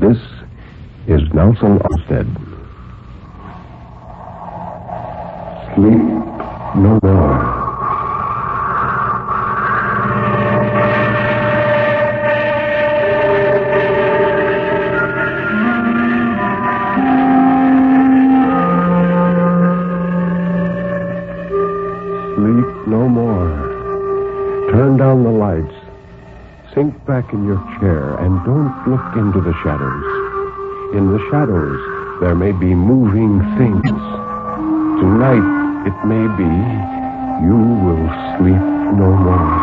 This is Nelson Olmsted. Sleep no more. Sleep no more. Turn down the lights. Sink back in your chair and don't look into the shadows. In the shadows, there may be moving things. Tonight, it may be you will sleep no more.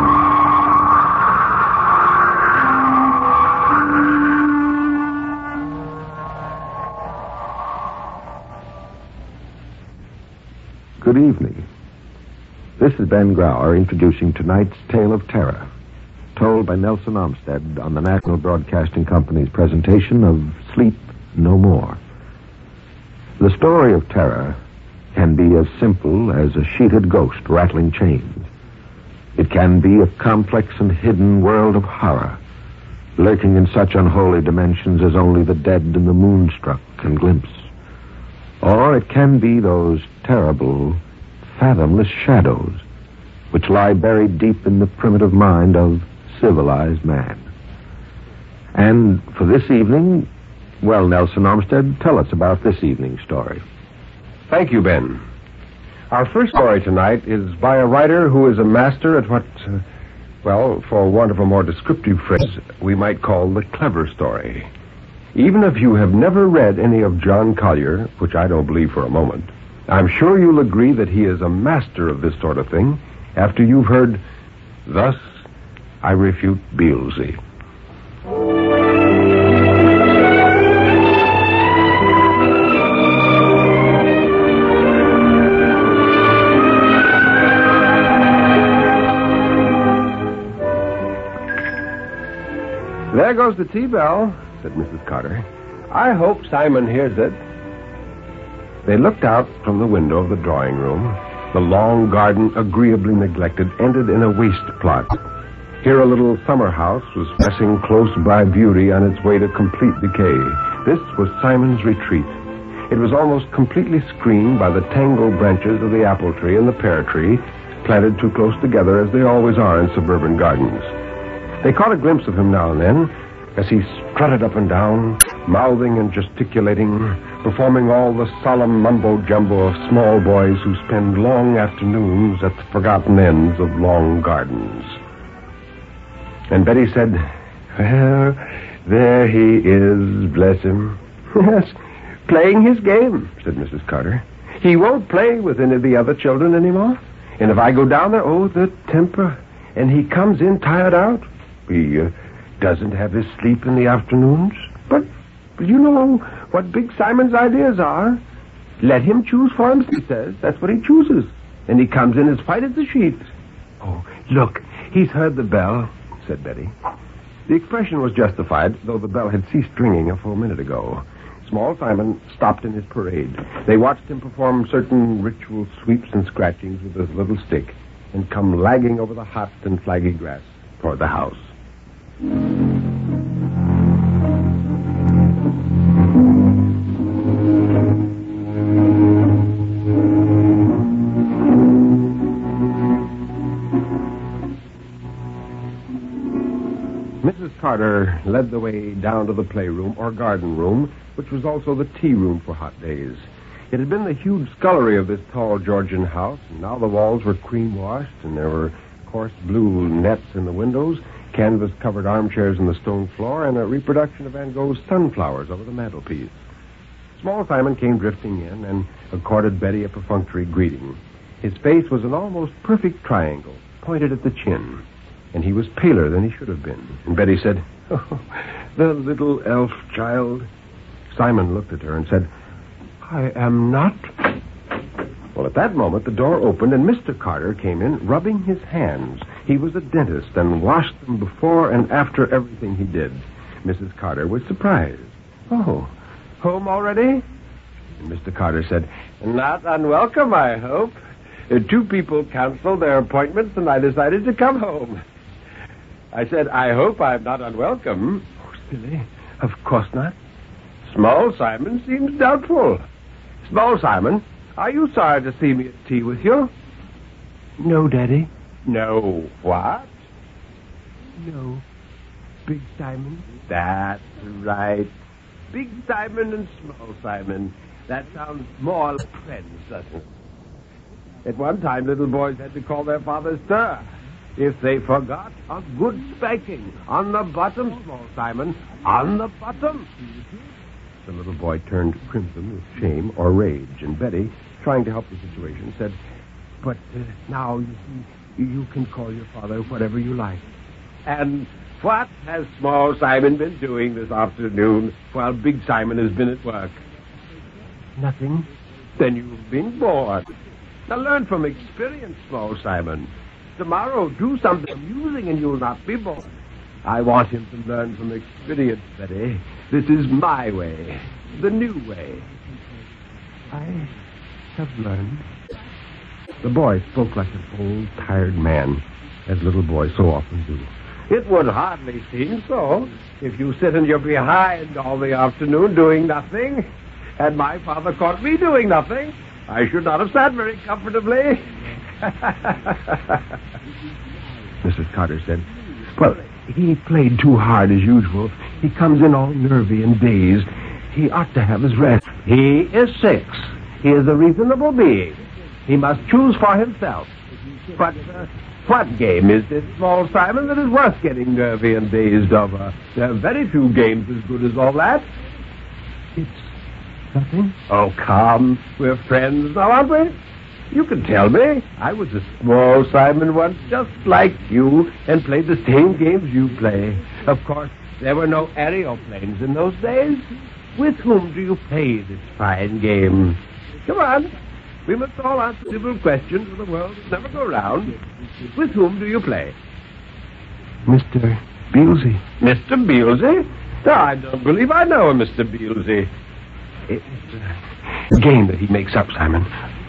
Good evening. This is Ben Grauer introducing tonight's Tale of Terror, told by Nelson Olmsted on the National Broadcasting Company's presentation of Sleep No More. The story of terror can be as simple as a sheeted ghost rattling chains. It can be a complex and hidden world of horror, lurking in such unholy dimensions as only the dead and the moonstruck can glimpse. Or it can be those terrible, fathomless shadows which lie buried deep in the primitive mind of civilized man. And for this evening, well, Nelson Olmsted, tell us about this evening's story. Thank you, Ben. Our first story tonight is by a writer who is a master at what, for want of a more descriptive phrase, we might call the clever story. Even if you have never read any of John Collier, which I don't believe for a moment, I'm sure you'll agree that he is a master of this sort of thing after you've heard, Thus I Refute Beelzy. There goes the tea bell, said Mrs. Carter. I hope Simon hears it. They looked out from the window of the drawing room. The long garden, agreeably neglected, ended in a waste plot. Here a little summer house was pressing close by beauty on its way to complete decay. This was Simon's retreat. It was almost completely screened by the tangled branches of the apple tree and the pear tree, planted too close together as they always are in suburban gardens. They caught a glimpse of him now and then as he strutted up and down, mouthing and gesticulating, performing all the solemn mumbo-jumbo of small boys who spend long afternoons at the forgotten ends of long gardens. And Betty said, Well, there he is, bless him. Yes, playing his game, said Mrs. Carter. He won't play with any of the other children anymore. And if I go down there, the temper. And he comes in tired out. He doesn't have his sleep in the afternoons. But you know what Big Simon's ideas are. Let him choose for him, he says. That's what he chooses. And he comes in as white as a sheet. Oh, look, he's heard the bell, said Betty. The expression was justified, though the bell had ceased ringing a full minute ago. Small Simon stopped in his parade. They watched him perform certain ritual sweeps and scratchings with his little stick and come lagging over the hot and flaggy grass toward the house. Mrs. Carter led the way down to the playroom or garden room, which was also the tea room for hot days. It had been the huge scullery of this tall Georgian house, and now the walls were cream-washed, and there were coarse blue nets in the windows, canvas-covered armchairs on the stone floor, and a reproduction of Van Gogh's sunflowers over the mantelpiece. Small Simon came drifting in and accorded Betty a perfunctory greeting. His face was an almost perfect triangle, pointed at the chin, and he was paler than he should have been. And Betty said, Oh, the little elf child. Simon looked at her and said, I am not. Well, at that moment, the door opened and Mr. Carter came in, rubbing his hands. He was a dentist and washed them before and after everything he did. Mrs. Carter was surprised. Oh, home already? And Mr. Carter said, Not unwelcome, I hope. 2 people canceled their appointments and I decided to come home. I said, I hope I'm not unwelcome. Oh, silly. Of course not. Small Simon seems doubtful. Small Simon, are you sorry to see me at tea with you? No, Daddy. No. What? No. Big Simon? That's right. Big Simon and Small Simon. That sounds more like friends, doesn't it? At one time, little boys had to call their father sir. If they forgot, a good spanking. On the bottom, Small Simon. On the bottom. The little boy turned crimson with shame or rage, and Betty, trying to help the situation, said, "But now, you see, you can call your father whatever you like." And what has Small Simon been doing this afternoon while Big Simon has been at work? Nothing. Then you've been bored. Now learn from experience, Small Simon. Tomorrow, do something amusing and you'll not be bored. I want him to learn from experience, Betty. This is my way, the new way. I have learned. The boy spoke like an old, tired man, as little boys so often do. It would hardly seem so if you sit in your behind all the afternoon doing nothing. Had my father caught me doing nothing, I should not have sat very comfortably. Mrs. Carter said, "Well, he played too hard as usual. He comes in all nervy and dazed. He ought to have his rest. He is 6. He is a reasonable being. He must choose for himself. But what game is this, Small Simon, that is worth getting nervy and dazed over? There are very few games as good as all that." It's nothing. Oh, come. We're friends now, aren't we? You can tell me. I was a Small Simon once, just like you, and played the same games you play. Of course, there were no aeroplanes in those days. With whom do you play this fine game? Come on. We must all answer simple questions, or the world will never go round. With whom do you play? Mr. Beelzy. Mr. Beelzy? No, I don't believe I know a Mr. Beelzy. It's a game that he makes up, Simon.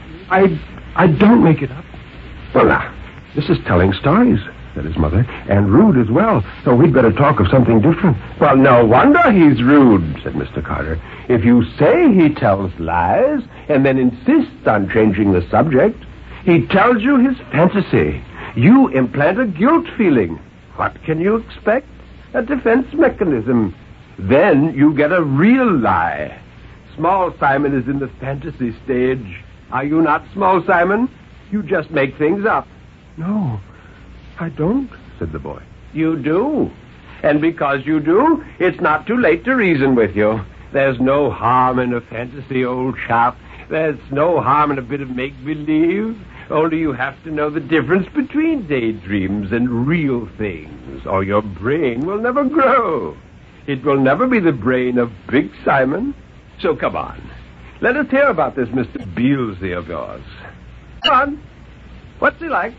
I don't make it up. Well, now, this is telling stories, said his mother, and rude as well. So we'd better talk of something different. Well, no wonder he's rude, said Mr. Carter. If you say he tells lies and then insists on changing the subject, he tells you his fantasy. You implant a guilt feeling. What can you expect? A defense mechanism. Then you get a real lie. Small Simon is in the fantasy stage. Are you not, Small Simon? You just make things up. No, I don't, said the boy. You do. And because you do, it's not too late to reason with you. There's no harm in a fantasy, old chap. There's no harm in a bit of make-believe. Only you have to know the difference between daydreams and real things, or your brain will never grow. It will never be the brain of Big Simon. So come on. Let us hear about this Mr. Beelzy of yours. Come on. What's he like?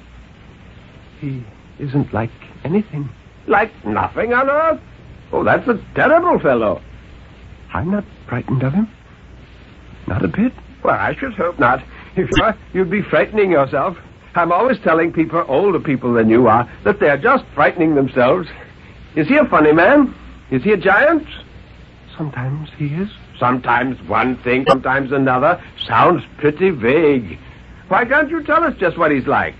He isn't like anything. Like nothing on earth? Oh, that's a terrible fellow. I'm not frightened of him. Not a bit. Well, I should hope not. If you were, you'd be frightening yourself. I'm always telling people, older people than you are, that they're just frightening themselves. Is he a funny man? Is he a giant? Sometimes he is. Sometimes one thing, sometimes another. Sounds pretty vague. Why can't you tell us just what he's like?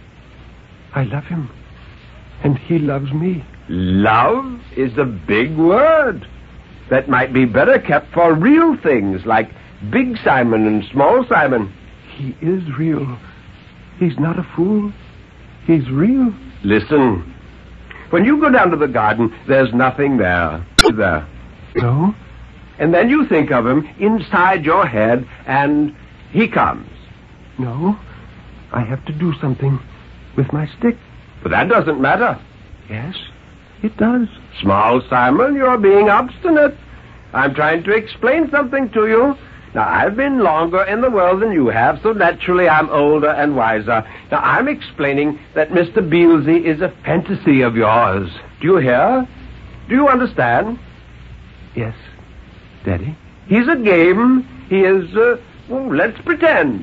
I love him, and he loves me. Love is a big word. That might be better kept for real things, like Big Simon and Small Simon. He is real. He's not a fool. He's real. Listen. When you go down to the garden, there's nothing there. Is there? No. And then you think of him inside your head, and he comes. No. I have to do something with my stick. But that doesn't matter. Yes, it does. Small Simon, you're being obstinate. I'm trying to explain something to you. Now, I've been longer in the world than you have, so naturally I'm older and wiser. Now, I'm explaining that Mr. Beelzy is a fantasy of yours. Do you hear? Do you understand? Yes, Daddy. He's a game. He is, let's pretend.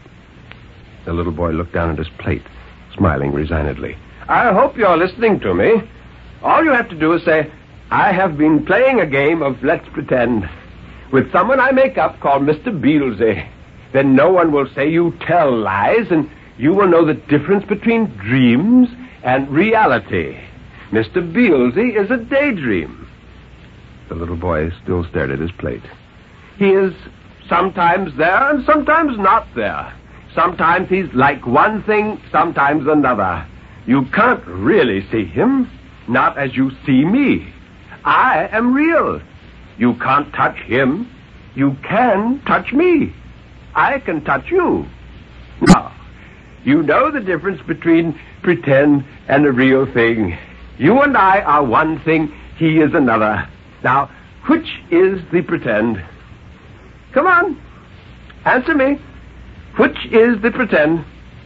The little boy looked down at his plate, smiling resignedly. I hope you're listening to me. All you have to do is say, I have been playing a game of let's pretend. with someone I make up called Mr. Beelzy. Then no one will say you tell lies, and you will know the difference between dreams and reality. Mr. Beelzy is a daydream. The little boy still stared at his plate. He is sometimes there and sometimes not there. Sometimes he's like one thing, sometimes another. You can't really see him, not as you see me. I am real. You can't touch him. You can touch me. I can touch you. Now, you know the difference between pretend and a real thing. You and I are one thing, he is another. Now, which is the pretend? Come on, answer me. Which is the pretend?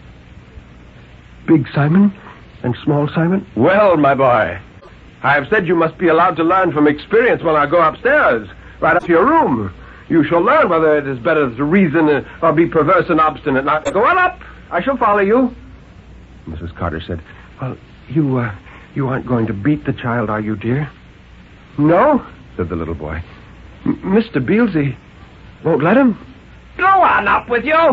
Big Simon and Small Simon? Well, my boy, I have said you must be allowed to learn from experience when I go upstairs, right up to your room. You shall learn whether it is better to reason or be perverse and obstinate. Now, go on up. I shall follow you. Mrs. Carter said, well, you aren't going to beat the child, are you, dear? No, said the little boy. Mr. Beelzy won't let him. Go on up with you.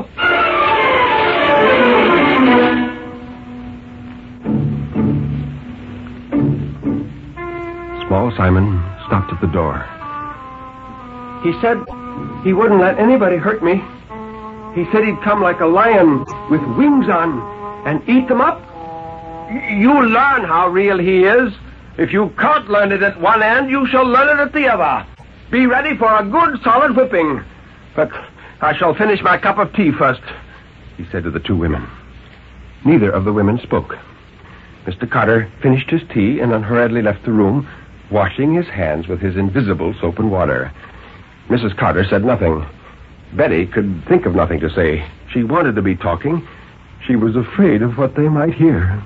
Small Simon stopped at the door. He said he wouldn't let anybody hurt me. He said he'd come like a lion with wings on and eat them up. You learn how real he is. If you can't learn it at one end, you shall learn it at the other. Be ready for a good, solid whipping. But I shall finish my cup of tea first, he said to the two women. Neither of the women spoke. Mr. Carter finished his tea and unhurriedly left the room, washing his hands with his invisible soap and water. Mrs. Carter said nothing. Betty could think of nothing to say. She wanted to be talking. She was afraid of what they might hear.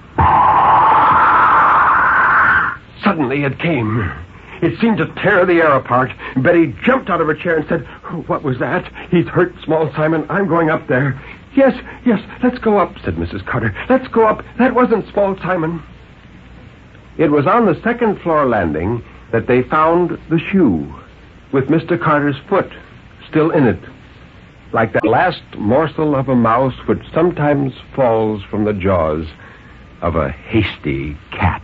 Suddenly it came. It seemed to tear the air apart. Betty jumped out of her chair and said, "What was that? He's hurt Small Simon. I'm going up there." Yes, let's go up, said Mrs. Carter. Let's go up. That wasn't Small Simon. It was on the second floor landing that they found the shoe, with Mr. Carter's foot still in it, like that last morsel of a mouse which sometimes falls from the jaws of a hasty cat.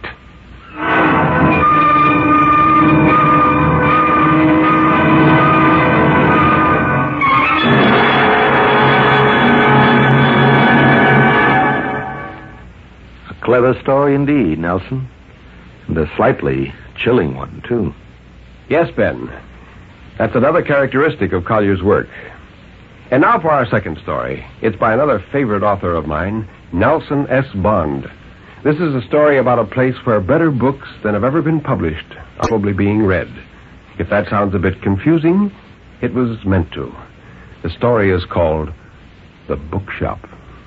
A clever story indeed, Nelson. And a slightly chilling one, too. Yes, Ben. That's another characteristic of Collier's work. And now for our second story. It's by another favorite author of mine, Nelson S. Bond. This is a story about a place where better books than have ever been published are probably being read. If that sounds a bit confusing, it was meant to. The story is called The Bookshop.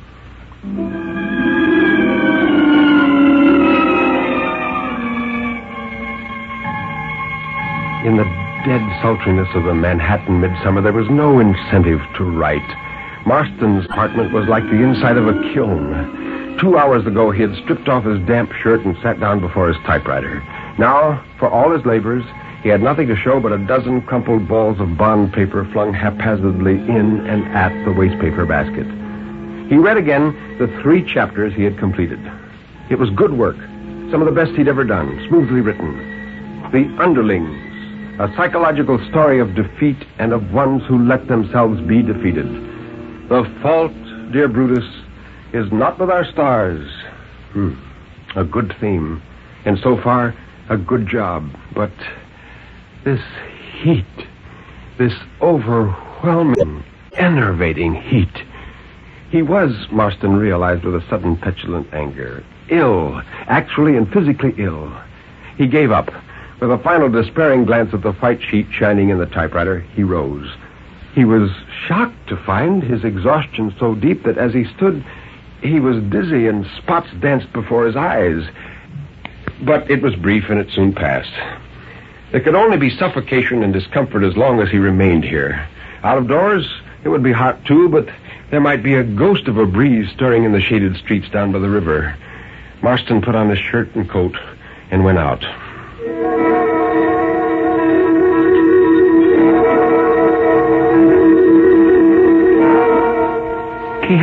In the dead sultriness of the Manhattan midsummer, there was no incentive to write. Marston's apartment was like the inside of a kiln. 2 hours ago, he had stripped off his damp shirt and sat down before his typewriter. Now, for all his labors, he had nothing to show but a dozen crumpled balls of bond paper flung haphazardly in and at the wastepaper basket. He read again the 3 chapters he had completed. It was good work, some of the best he'd ever done, smoothly written. The Underlings, a psychological story of defeat and of ones who let themselves be defeated. The fault, dear Brutus, is not with our stars. A good theme. And so far, a good job. But this heat, this overwhelming, enervating heat. He was, Marston realized with a sudden petulant anger, ill, actually and physically ill. He gave up. With a final despairing glance at the fight sheet shining in the typewriter, he rose. He was shocked to find his exhaustion so deep that as he stood, he was dizzy and spots danced before his eyes. But it was brief and it soon passed. There could only be suffocation and discomfort as long as he remained here. Out of doors, it would be hot too, but there might be a ghost of a breeze stirring in the shaded streets down by the river. Marston put on his shirt and coat and went out.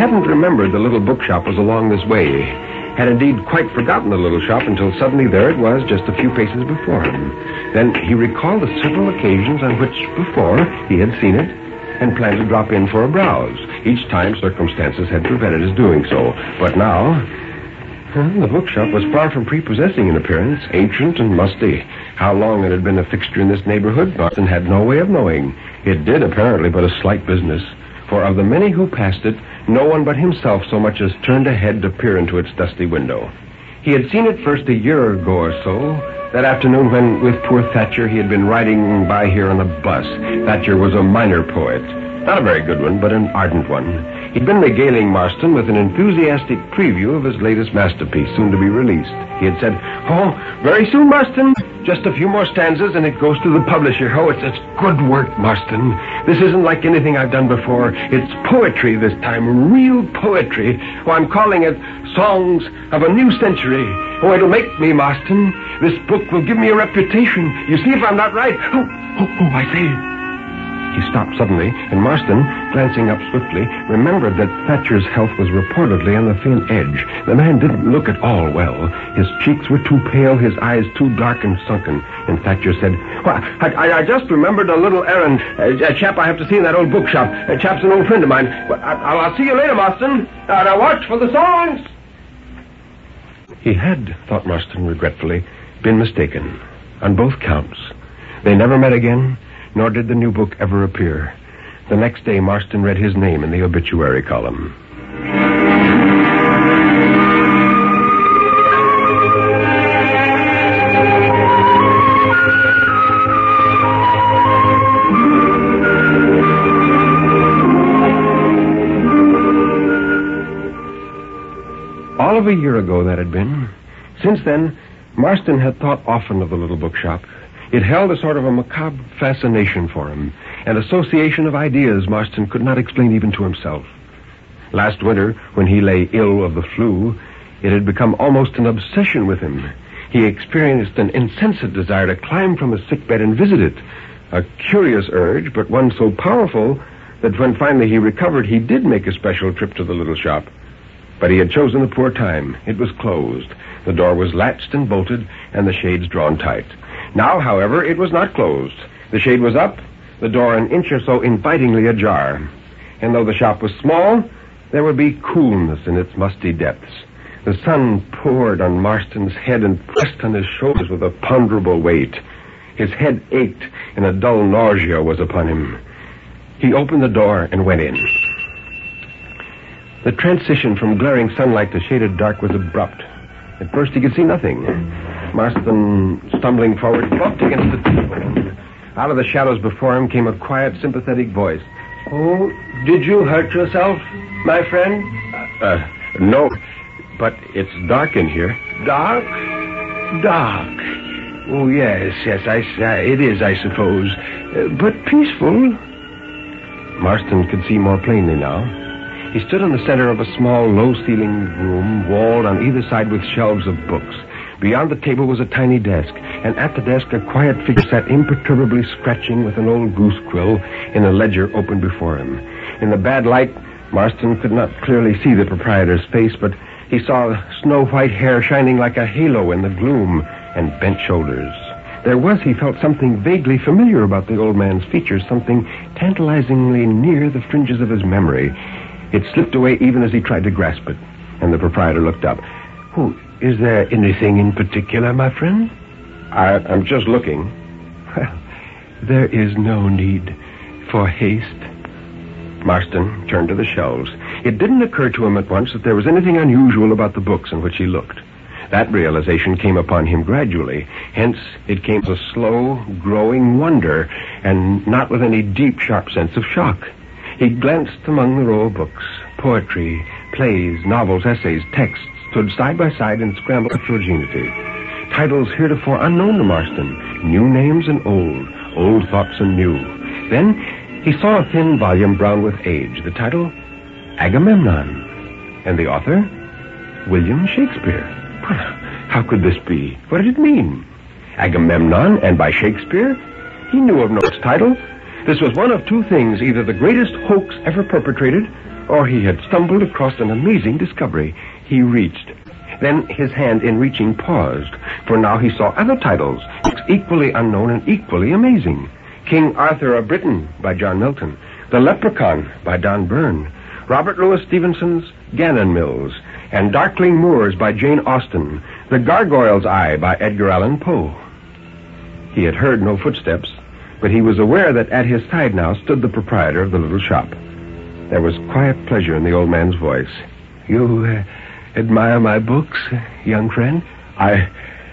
hadn't remembered the little bookshop was along this way. Had indeed quite forgotten the little shop until suddenly there it was, just a few paces before him. Then he recalled the several occasions on which before he had seen it and planned to drop in for a browse. Each time circumstances had prevented his doing so. But now, the bookshop was far from prepossessing in appearance, ancient and musty. How long it had been a fixture in this neighborhood, Marston had no way of knowing. It did, apparently, but a slight business. For of the many who passed it, no one but himself so much as turned a head to peer into its dusty window. He had seen it first a year ago or so, that afternoon when, with poor Thatcher, he had been riding by here on a bus. Thatcher was a minor poet. Not a very good one, but an ardent one. He'd been regaling Marston with an enthusiastic preview of his latest masterpiece, soon to be released. He had said, "Oh, very soon, Marston. Just a few more stanzas and it goes to the publisher. Oh, it's good work, Marston. This isn't like anything I've done before. It's poetry this time, real poetry. Oh, I'm calling it Songs of a New Century. Oh, it'll make me, Marston. This book will give me a reputation. You see if I'm not right. Oh, I say." He stopped suddenly, and Marston, glancing up swiftly, remembered that Thatcher's health was reportedly on the thin edge. The man didn't look at all well. His cheeks were too pale, his eyes too dark and sunken. And Thatcher said, "Well, I just remembered a little errand. A chap I have to see in that old bookshop. A chap's an old friend of mine. Well, I'll see you later, Marston. Now watch for the songs." He had, thought Marston regretfully, been mistaken on both counts. They never met again, nor did the new book ever appear. The next day, Marston read his name in the obituary column. All of a year ago, that had been. Since then, Marston had thought often of the little bookshop. It held a sort of a macabre fascination for him, an association of ideas Marston could not explain even to himself. Last winter, when he lay ill of the flu, it had become almost an obsession with him. He experienced an insensate desire to climb from his sickbed and visit it, a curious urge, but one so powerful that when finally he recovered, he did make a special trip to the little shop. But he had chosen a poor time. It was closed. The door was latched and bolted, and the shades drawn tight. Now, however, it was not closed. The shade was up, the door an inch or so invitingly ajar. And though the shop was small, there would be coolness in its musty depths. The sun poured on Marston's head and pressed on his shoulders with a ponderable weight. His head ached, and a dull nausea was upon him. He opened the door and went in. The transition from glaring sunlight to shaded dark was abrupt. At first he could see nothing. Marston, stumbling forward, bumped against the table. Out of the shadows before him came a quiet, sympathetic voice. "Oh, did you hurt yourself, my friend?" No, but it's dark in here." "Dark? Dark. Oh, yes, it is, I suppose. But peaceful." Marston could see more plainly now. He stood in the center of a small, low-ceilinged room, walled on either side with shelves of books. Beyond the table was a tiny desk, and at the desk a quiet figure sat imperturbably scratching with an old goose quill in a ledger open before him. In the bad light, Marston could not clearly see the proprietor's face, but he saw snow-white hair shining like a halo in the gloom, and bent shoulders. There was, he felt, something vaguely familiar about the old man's features, something tantalizingly near the fringes of his memory. It slipped away even as he tried to grasp it, and the proprietor looked up. "Oh, is there anything in particular, my friend?" I'm just looking." "Well, there is no need for haste." Marston turned to the shelves. It didn't occur to him at once that there was anything unusual about the books in which he looked. That realization came upon him gradually. Hence, it came as a slow, growing wonder, and not with any deep, sharp sense of shock. He glanced among the row of books. Poetry, plays, novels, essays, texts stood side by side in scrambled heterogeneity. Titles heretofore unknown to Marston, new names and old thoughts and new. Then he saw a thin volume brown with age. The title, Agamemnon. And the author, William Shakespeare. How could this be? What did it mean? Agamemnon, and by Shakespeare? He knew of no such title. This was one of two things, either the greatest hoax ever perpetrated, or he had stumbled across an amazing discovery. He reached. Then his hand in reaching paused, for now he saw other titles, equally unknown and equally amazing. King Arthur of Britain by John Milton, The Leprechaun by Don Byrne, Robert Louis Stevenson's Gannon Mills, and Darkling Moors by Jane Austen, The Gargoyle's Eye by Edgar Allan Poe. He had heard no footsteps, but he was aware that at his side now stood the proprietor of the little shop. There was quiet pleasure in the old man's voice. You admire my books, young friend? I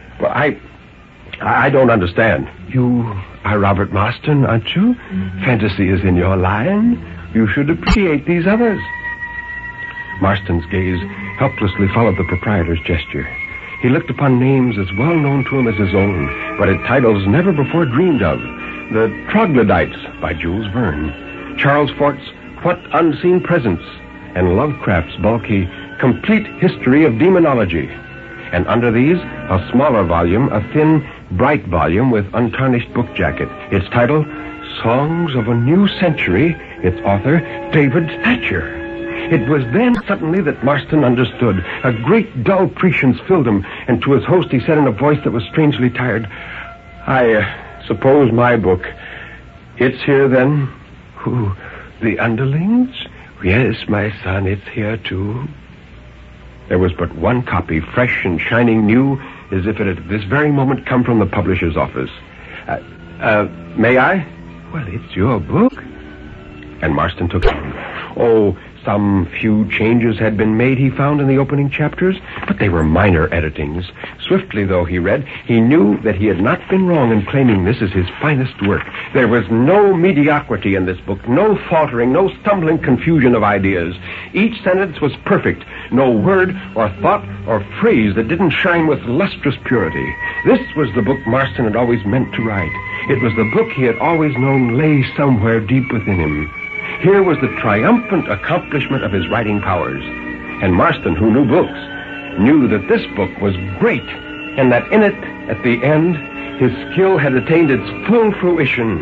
don't understand. You are Robert Marston, aren't you? Fantasy is in your line. You should appreciate these others. Marston's gaze helplessly followed the proprietor's gesture. He looked upon names as well known to him as his own, but at titles never before dreamed of. The Troglodytes by Jules Verne, Charles Fort's What Unseen Presence, and Lovecraft's bulky Complete History of Demonology. And under these, a smaller volume, a thin, bright volume with untarnished book jacket. Its title, Songs of a New Century, its author, David Thatcher. It was then suddenly that Marston understood. A great dull prescience filled him, and to his host he said in a voice that was strangely tired, I suppose my book, it's here then? Who, the Underlings? Yes, my son, it's here too. There was but one copy, fresh and shining new, as if it had this very moment come from the publisher's office. May I? Well, it's your book. And Marston took it. Oh, some few changes had been made, he found, in the opening chapters, but they were minor editings. Swiftly, though he read, he knew that he had not been wrong in claiming this as his finest work. There was no mediocrity in this book, no faltering, no stumbling confusion of ideas. Each sentence was perfect, no word or thought or phrase that didn't shine with lustrous purity. This was the book Marston had always meant to write. It was the book he had always known lay somewhere deep within him. Here was the triumphant accomplishment of his writing powers. And Marston, who knew books, knew that this book was great, and that in it, at the end, his skill had attained its full fruition.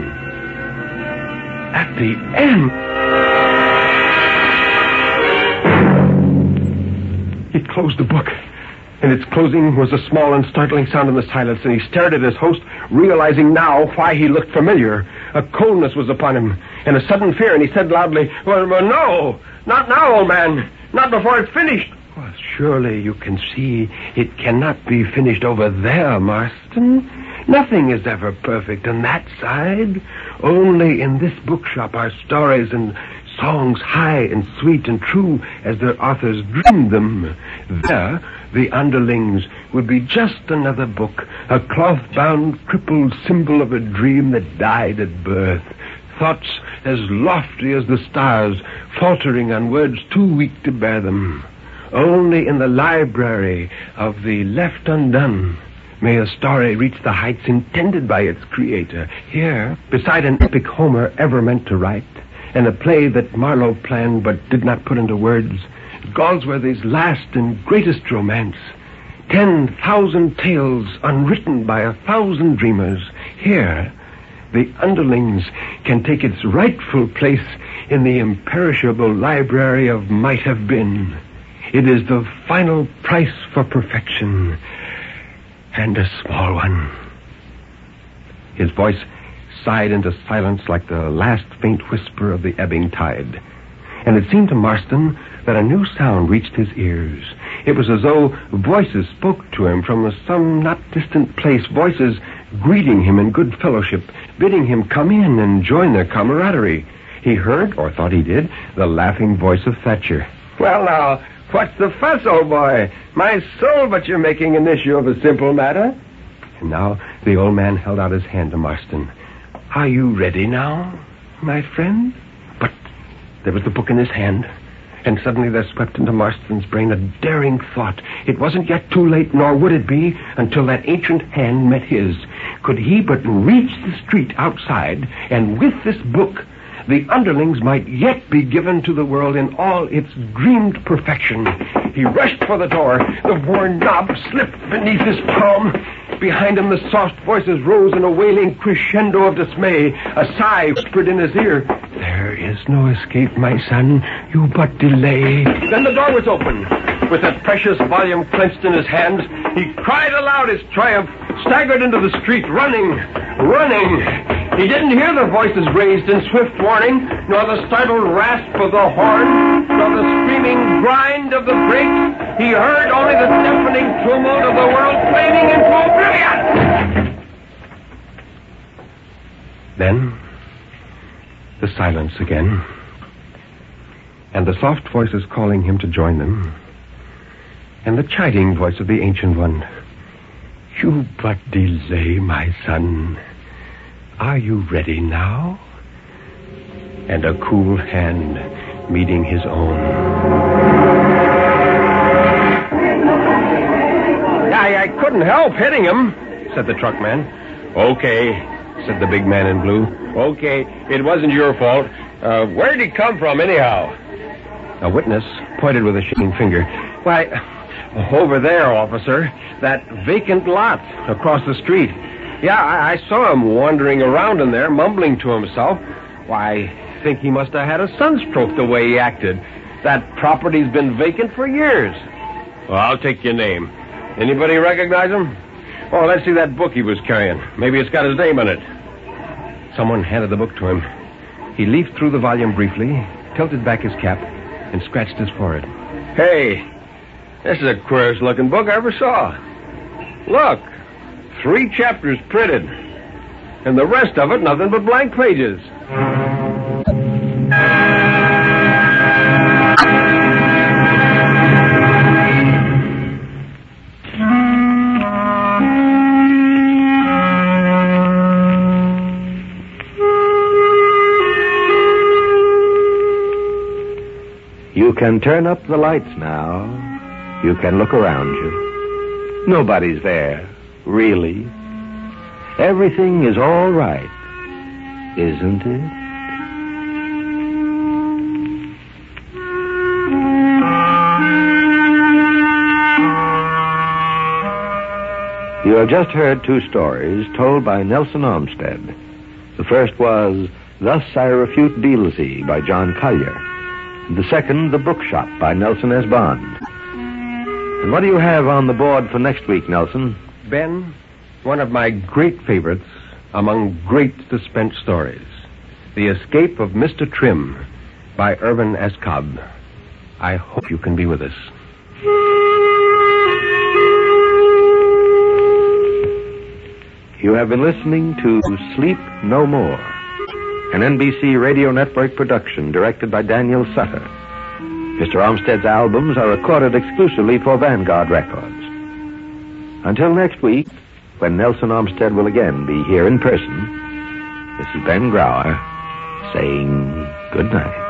At the end... He closed the book. In its closing was a small and startling sound in the silence, and he stared at his host, realizing now why he looked familiar. A coldness was upon him, and a sudden fear, and he said loudly, well, no, not now, old man. Not before it's finished. Well, surely you can see it cannot be finished over there, Marston. Nothing is ever perfect on that side. Only in this bookshop are stories and songs high and sweet and true as their authors dreamed them. There, The Underlings would be just another book, a cloth-bound, crippled symbol of a dream that died at birth. Thoughts as lofty as the stars, faltering on words too weak to bear them. Only in the library of the left undone may a story reach the heights intended by its creator. Here, beside an epic Homer ever meant to write, and a play that Marlowe planned but did not put into words, Galsworthy's last and greatest romance, 10,000 tales unwritten by 1,000 dreamers. Here, The Underlings can take its rightful place in the imperishable library of might have been. It is the final price for perfection, and a small one. His voice sighed into silence like the last faint whisper of the ebbing tide. And it seemed to Marston that a new sound reached his ears. It was as though voices spoke to him from some not distant place, voices greeting him in good fellowship, bidding him come in and join their camaraderie. He heard, or thought he did, the laughing voice of Thatcher. Well, now, what's the fuss, old boy? My soul, but you're making an issue of a simple matter. And now the old man held out his hand to Marston. Are you ready now, my friend? But there was the book in his hand, and suddenly there swept into Marston's brain a daring thought. It wasn't yet too late, nor would it be, until that ancient hand met his. Could he but reach the street outside, and with this book, The Underlings might yet be given to the world in all its dreamed perfection. He rushed for the door. The worn knob slipped beneath his palm. Behind him, the soft voices rose in a wailing crescendo of dismay. A sigh whispered in his ear. There is no escape, my son. You but delay. Then the door was open. With that precious volume clenched in his hands, he cried aloud his triumph, staggered into the street, running. He didn't hear the voices raised in swift warning, nor the startled rasp of the horn, nor the screaming grind of the brakes. He heard only the deafening tumult of the world fading into oblivion. Then, the silence again, and the soft voices calling him to join them, and the chiding voice of the Ancient One. You but delay, my son. Are you ready now? And a cool hand meeting his own. I couldn't help hitting him, said the truckman. Okay, said the big man in blue. Okay, it wasn't your fault. Where'd he come from, anyhow? A witness pointed with a shaking finger. Why, over there, officer. That vacant lot across the street. Yeah, I saw him wandering around in there, mumbling to himself. Why, I think he must have had a sunstroke the way he acted. That property's been vacant for years. Well, I'll take your name. Anybody recognize him? Oh, let's see that book he was carrying. Maybe it's got his name in it. Someone handed the book to him. He leafed through the volume briefly, tilted back his cap, and scratched his forehead. Hey, this is the queerest looking book I ever saw. Look, 3 chapters printed, and the rest of it nothing but blank pages. You can turn up the lights now. You can look around you. Nobody's there, really. Everything is all right, isn't it? You have just heard 2 stories told by Nelson Armstead. The first was Thus I Refute Beelzy by John Collier. The second, The Bookshop by Nelson S. Bond. And what do you have on the board for next week, Nelson? Ben, one of my great favorites among great suspense stories, The Escape of Mr. Trim by Irvin S. Cobb. I hope you can be with us. You have been listening to Sleep No More, an NBC Radio Network production directed by Daniel Sutter. Mr. Armstead's albums are recorded exclusively for Vanguard Records. Until next week, when Nelson Armstead will again be here in person, this is Ben Grauer saying good night.